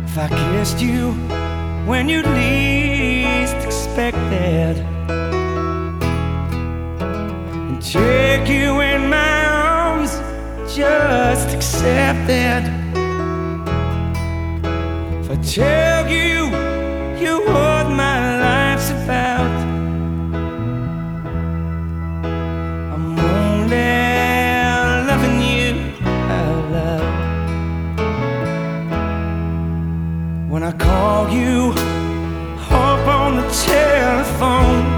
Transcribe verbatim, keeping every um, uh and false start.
if I kissed you when you least expected, and take you in my arms, just accepted. If I tell you you're what my life's about, I'm only loving you out loud. When I call you up on the telephone,